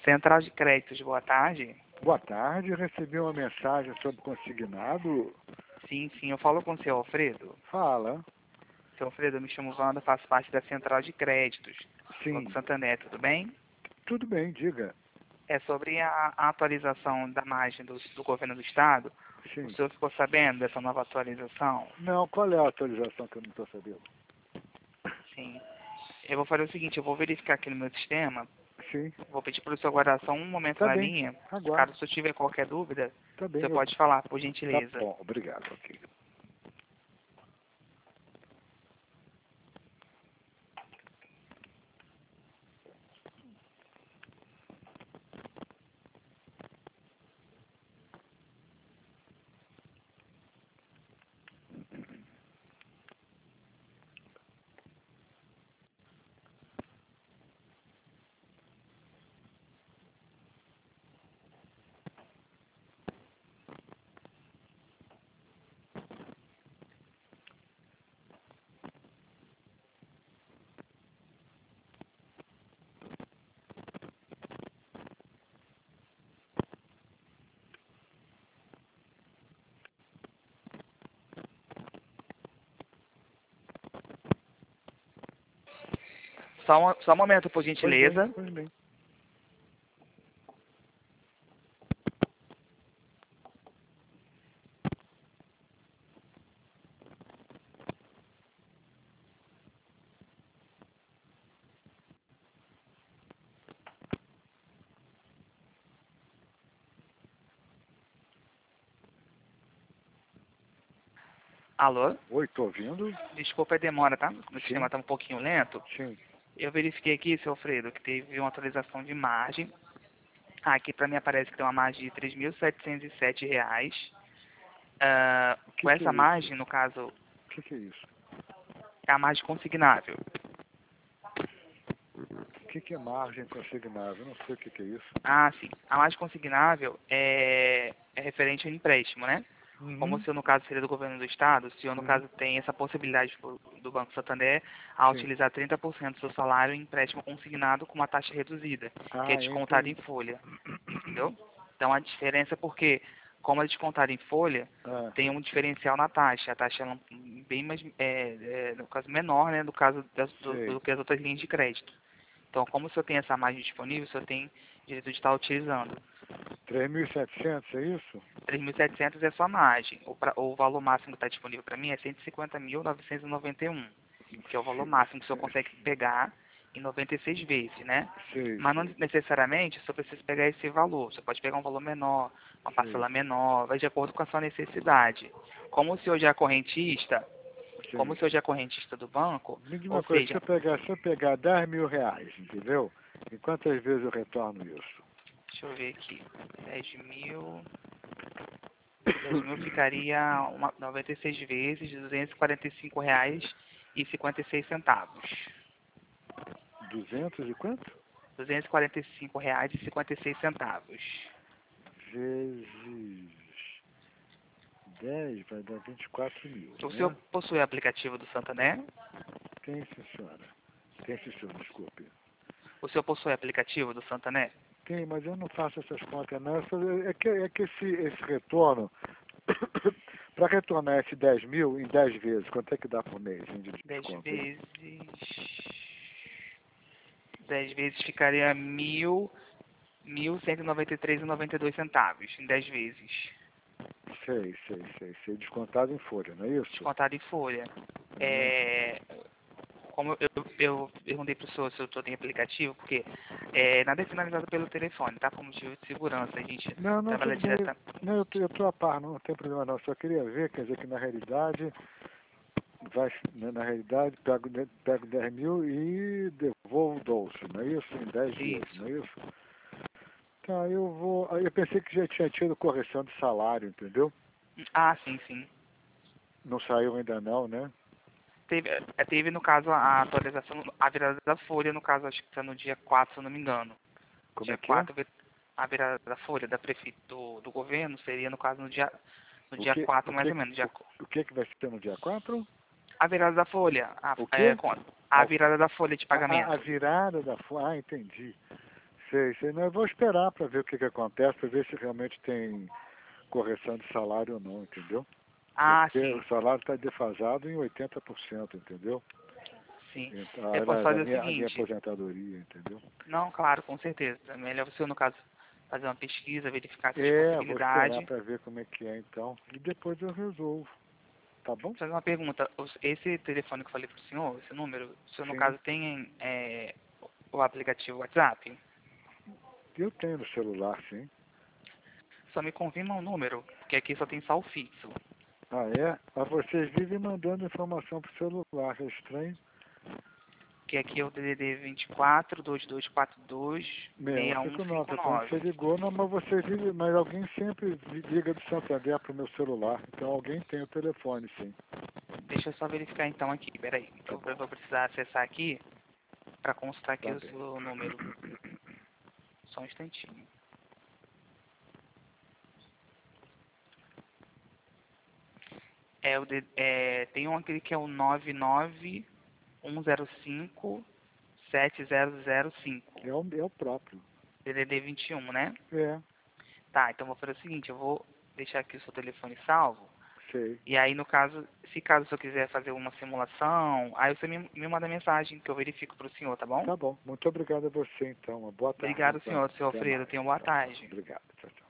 Central de Créditos, boa tarde. Boa tarde, recebi uma mensagem sobre consignado. Sim, eu falo com o seu Alfredo. Fala. Seu Alfredo, eu me chamo Wanda, faço parte da Central de Créditos do Sim. Banco Santander, tudo bem? Tudo bem, diga. É sobre a atualização da margem do governo do Estado. Sim. O senhor ficou sabendo dessa nova atualização? Não, qual é a atualização que eu não estou sabendo? Sim. Eu vou fazer o seguinte, eu vou verificar aqui no meu sistema, Sim. vou pedir para o senhor aguardar só um momento Tá na bem. linha. Aguardo. Caso o senhor tiver qualquer dúvida, Tá o bem. senhor pode falar, por Tá gentileza. bom, obrigado. Ok. Só um momento, por Pois bem, gentileza. pois bem. Alô? Oi, tô ouvindo? Desculpa a demora, tá? O Sim. sistema está um pouquinho lento. Sim. Eu verifiquei aqui, seu Alfredo, que teve uma atualização de margem. Aqui para mim aparece que tem uma margem de R$ 3.707. Com Que é essa isso? margem, no caso, O que é isso? é a margem consignável. O que é margem consignável? Não sei o que é isso. Ah, sim. A margem consignável é referente ao empréstimo, né? Como o Uhum. senhor, no caso, seria do governo do Estado, o senhor, no Uhum. caso, tem essa possibilidade do Banco Santander a Sim. utilizar 30% do seu salário em empréstimo consignado com uma taxa reduzida, que é Ah, descontado em entendi. folha. Entendeu? Então, a diferença é porque, como é descontado em folha, Ah, tem um diferencial na taxa. A taxa ela é bem mais, no caso, menor, né, no caso sei. do que as outras linhas de crédito. Então, como o senhor tem essa margem disponível, o senhor tem direito de estar utilizando. 3.700, é isso? 3.700 é só a margem. O valor máximo que está disponível para mim é 150.991, que é o valor máximo que o senhor consegue pegar em 96 vezes, né? Sei, Mas não sei, necessariamente o senhor precisa pegar esse valor. Você pode pegar um valor menor, uma sei, parcela menor, vai de acordo com a sua necessidade. Como o senhor já é correntista, como o sei. senhor já é correntista do banco, Me diga ou uma coisa, seja, se eu pegar R$ 10.000, entendeu? Em quantas vezes eu retorno isso? deixa eu ver aqui, 10 mil ficaria 96 vezes, R$ 245,56. 200 e quanto? R$ 245,56. Vezes 10 vai dar 24.000, O senhor né? possui aplicativo do Santander? Tem, sim, senhora. Tem, sim, senhor, desculpe. O senhor possui aplicativo do Santander? Tem, mas eu não faço essas contas, não. É que esse retorno, para retornar esse 10.000 em 10 vezes, quanto é que dá por mês hein, de 10 desconto, hein? vezes... 10 vezes ficaria 1.193,92 em 10 vezes. Sei. Descontado em folha, não é isso? Descontado em folha. Ah, Como eu perguntei para o senhor se o senhor tem aplicativo, porque nada é finalizado pelo telefone, tá? Por motivo de segurança. A gente não, trabalha tudo bem. direta. Não, eu tô a par, não tem problema não. Só queria ver, quer dizer que na realidade, na realidade, pego 10.000 e devolvo o doce, não é isso? Em 10 vezes, Isso. não é isso? Tá, eu vou. Eu pensei que já tinha tido correção de salário, entendeu? Ah, sim, sim. Não saiu ainda não, né? Teve, no caso, a atualização, a virada da folha, no caso, acho que está no dia 4 se eu não me engano. Como é Dia que é? 4 a virada da folha do governo seria, no caso, no O dia que, 4 o mais que, ou menos. o que que vai ser no dia 4? A virada da folha, O quê? a virada da folha de A pagamento. virada da folha. Ah, entendi. Sei. Não, eu vou esperar para ver o que acontece, para ver se realmente tem correção de salário ou não, entendeu? Ah, Porque sim, o salário está defasado em 80%, entendeu? sim. Então, Eu posso fazer o a minha seguinte. aposentadoria, entendeu? Não, claro, com certeza. É melhor você, no caso, fazer uma pesquisa, verificar essa Vou esperar disponibilidade. para ver como é que é então. E depois eu resolvo, tá bom? Fazer uma pergunta. Esse telefone que eu falei pro senhor, esse número, o senhor, no Sim. caso, tem o aplicativo WhatsApp? Eu tenho no celular, sim. Só me confirma o número, porque aqui só tem sal fixo. Ah, é? Mas vocês vivem mandando informação pro celular, é estranho. Que aqui é o DDD 24 2242 6159, quando você 6159. ligou, não, mas você vive, mas alguém sempre liga do Santander pro meu celular, então alguém tem o telefone, sim. Deixa eu só verificar então aqui, peraí. Tá Eu bom, vou precisar acessar aqui para consultar aqui tá o bem. seu número. Só um instantinho. Tem um aquele que é o 991057005. É o próprio. DDD 21, né? É, Tá, então vou fazer o seguinte, eu vou deixar aqui o seu telefone salvo. sei. E aí, no caso, se caso o senhor quiser fazer uma simulação, aí você me manda mensagem que eu verifico para o senhor, tá bom? Tá bom. Muito obrigado a você, então. Uma boa tarde, Obrigado, então. senhor Até Alfredo. mais. Tenha uma boa Tchau, tchau. tarde. Obrigado. Tchau, tchau.